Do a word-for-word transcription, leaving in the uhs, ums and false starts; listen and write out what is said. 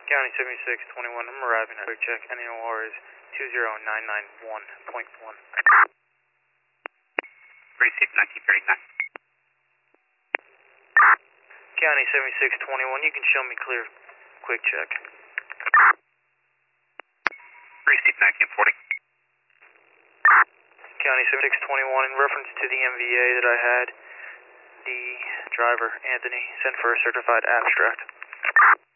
County seventy-six twenty-one, I'm arriving at quick check. N O R is two zero nine nine one point one. Receive nineteen thirty-nine. County seventy-six twenty-one, you can show me clear. Quick check. Receive nineteen forty. County seventy-six twenty-one, in reference to the M V A that I had, the driver, Anthony, sent for a certified abstract.